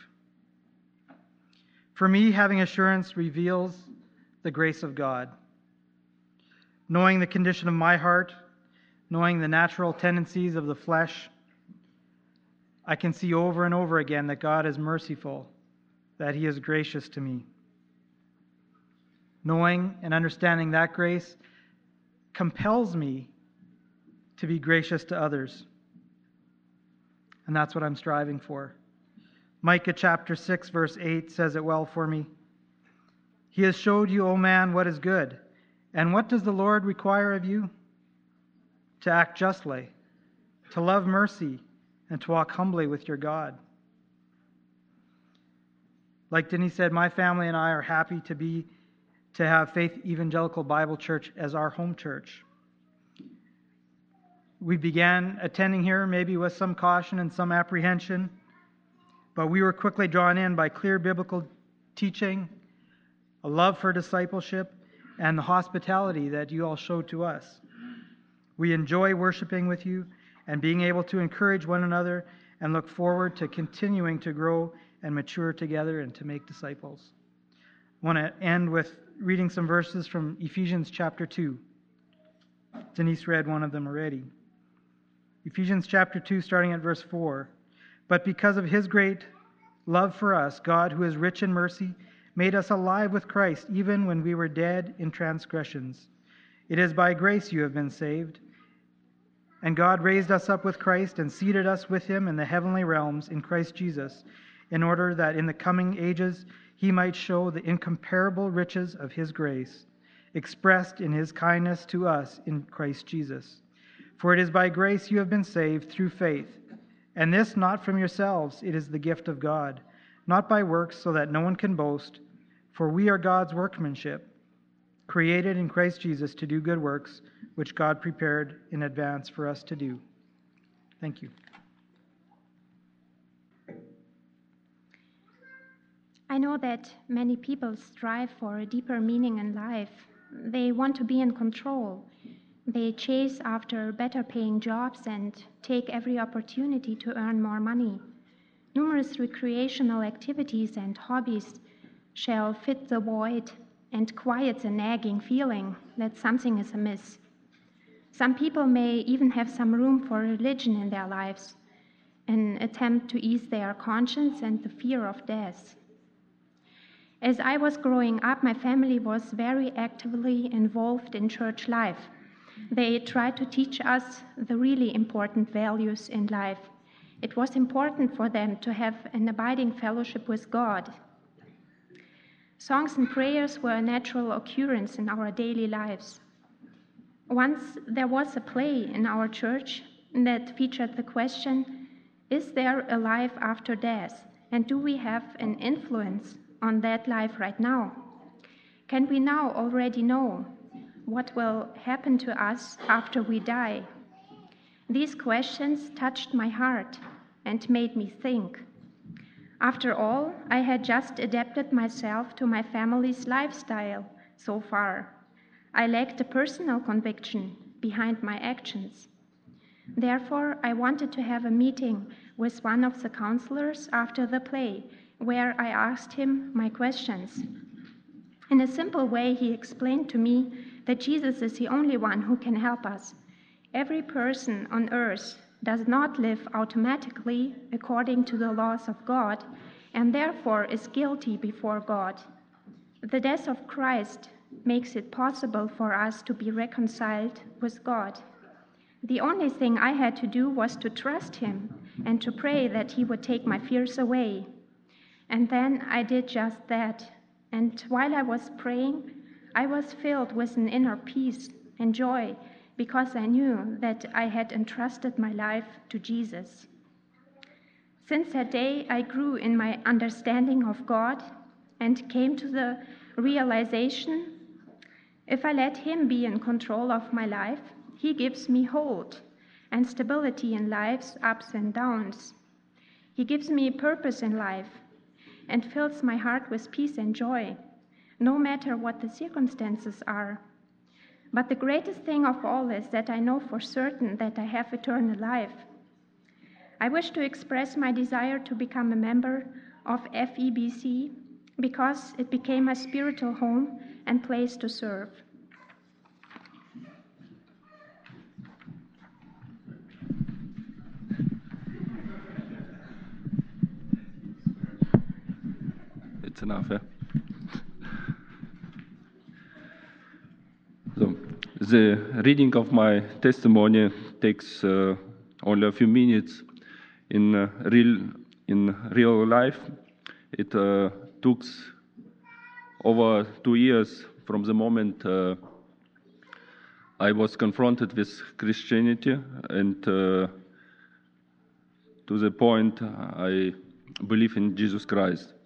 For me, having assurance reveals the grace of God. Knowing the condition of my heart, knowing the natural tendencies of the flesh, I can see over and over again that God is merciful, that he is gracious to me. Knowing and understanding that grace compels me to be gracious to others. And that's what I'm striving for. Micah chapter six, verse eight says it well for me. He has showed you, O man, what is good. And what does the Lord require of you? To act justly, to love mercy, and to walk humbly with your God. Like Denise said, my family and I are happy to be to have Faith Evangelical Bible Church as our home church. We began attending here maybe with some caution and some apprehension, but we were quickly drawn in by clear biblical teaching, a love for discipleship, and the hospitality that you all showed to us. We enjoy worshiping with you and being able to encourage one another and look forward to continuing to grow and mature together and to make disciples. I want to end with reading some verses from Ephesians chapter two. Denise read one of them already. Ephesians chapter two, starting at verse four. But because of his great love for us, God, who is rich in mercy, made us alive with Christ, even when we were dead in transgressions. It is by grace you have been saved. And God raised us up with Christ and seated us with him in the heavenly realms in Christ Jesus, in order that in the coming ages he might show the incomparable riches of his grace, expressed in his kindness to us in Christ Jesus. For it is by grace you have been saved through faith, and this not from yourselves, it is the gift of God, not by works, so that no one can boast. For we are God's workmanship, created in Christ Jesus to do good works, which God prepared in advance for us to do. Thank you. I know that many people strive for a deeper meaning in life. They want to be in control. They chase after better paying jobs and take every opportunity to earn more money. Numerous recreational activities and hobbies shall fit the void and quiet the nagging feeling that something is amiss. Some people may even have some room for religion in their lives, an attempt to ease their conscience and the fear of death. As I was growing up, my family was very actively involved in church life. They tried to teach us the really important values in life. It was important for them to have an abiding fellowship with God. Songs and prayers were a natural occurrence in our daily lives. Once there was a play in our church that featured the question, is there a life after death? And do we have an influence on that life right now? Can we now already know what will happen to us after we die? These questions touched my heart and made me think. After all, I had just adapted myself to my family's lifestyle so far. I lacked a personal conviction behind my actions. Therefore, I wanted to have a meeting with one of the counselors after the play, where I asked him my questions. In a simple way, he explained to me that Jesus is the only one who can help us. Every person on earth does not live automatically according to the laws of God, and therefore is guilty before God. The death of Christ makes it possible for us to be reconciled with God. The only thing I had to do was to trust him and to pray that he would take my fears away. And then I did just that. And while I was praying, I was filled with an inner peace and joy because I knew that I had entrusted my life to Jesus. Since that day, I grew in my understanding of God and came to the realization, if I let him be in control of my life, he gives me hold and stability in life's ups and downs. He gives me purpose in life and fills my heart with peace and joy, no matter what the circumstances are. But the greatest thing of all is that I know for certain that I have eternal life. I wish to express my desire to become a member of F E B C because it became my spiritual home and place to serve. It's enough, yeah? So, the reading of my testimony takes uh, only a few minutes. In uh, real in real life, it uh, took over two years from the moment uh, I was confronted with Christianity and uh, to the point I believe in Jesus Christ.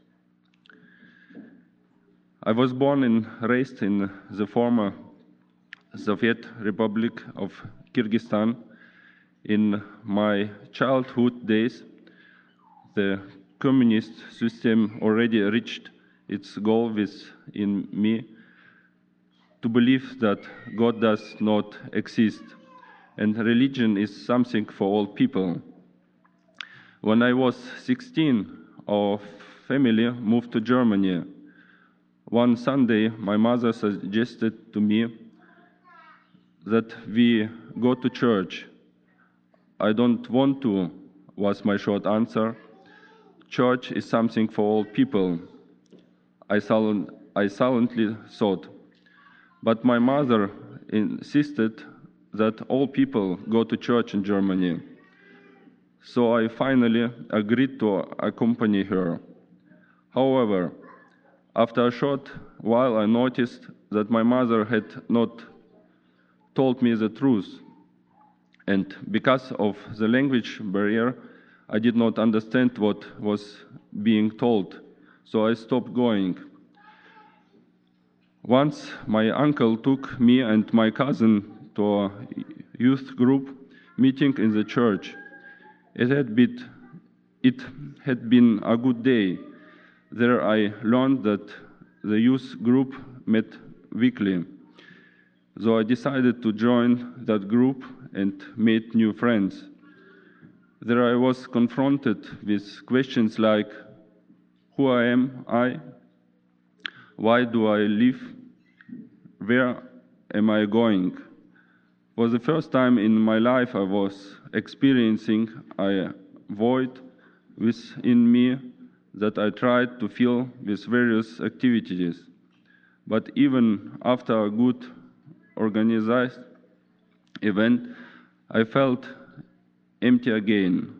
I was born and raised in the former Soviet Republic of Kyrgyzstan. In my childhood days, the communist system already reached its goal within me to believe that God does not exist and religion is something for all people. When I was sixteen, our family moved to Germany. One Sunday, my mother suggested to me that we go to church. I don't want to, was my short answer. Church is something for all people. I, silent, I silently thought. But my mother insisted that all people go to church in Germany. so I finally agreed to accompany her. However, after a short while, I noticed that my mother had not told me the truth, and because of the language barrier, I did not understand what was being told, so I stopped going. Once my uncle took me and my cousin to a youth group meeting in the church. It had been, it had been a good day. There I learned that the youth group met weekly. So I decided to join that group and made new friends. There I was confronted with questions like, who I am I? Why do I live? Where am I going? For the first time in my life, I was experiencing a void within me that I tried to fill with various activities. But even after a good organized event, I felt empty again.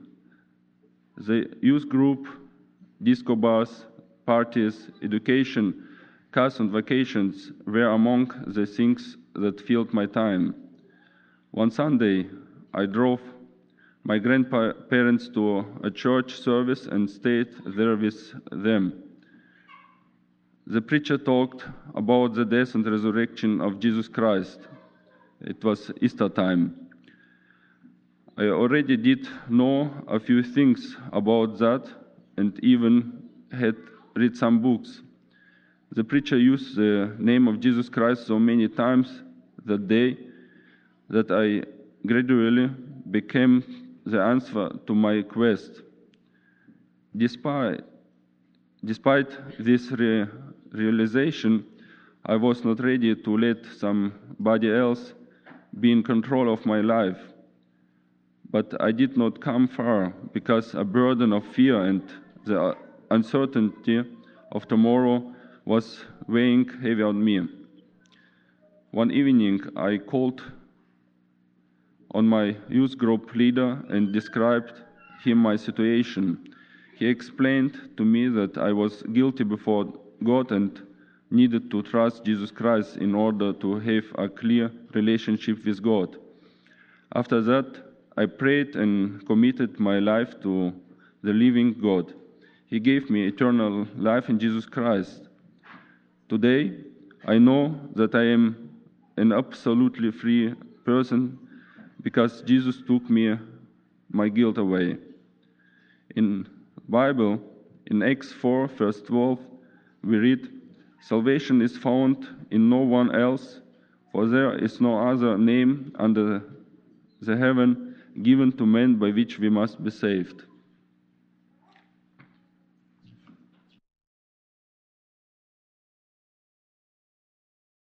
The youth group, disco bars, parties, education, cars and vacations were among the things that filled my time. One Sunday, I drove my grandparents to a church service and stayed there with them. The preacher talked about the death and resurrection of Jesus Christ. It was Easter time. I already did know a few things about that and even had read some books. The preacher used the name of Jesus Christ so many times that day that I gradually became the answer to my quest. Despite, despite this re- realization, I was not ready to let somebody else be in control of my life. But I did not come far because a burden of fear and the uncertainty of tomorrow was weighing heavy on me. One evening, I called on my youth group leader and described him my situation. He explained to me that I was guilty before God and needed to trust Jesus Christ in order to have a clear relationship with God. After that, I prayed and committed my life to the living God. He gave me eternal life in Jesus Christ. Today, I know that I am an absolutely free person because Jesus took me, my guilt away. In Bible, in Acts four, verse twelve, we read, "Salvation is found in no one else, for there is no other name under the heaven given to men by which we must be saved."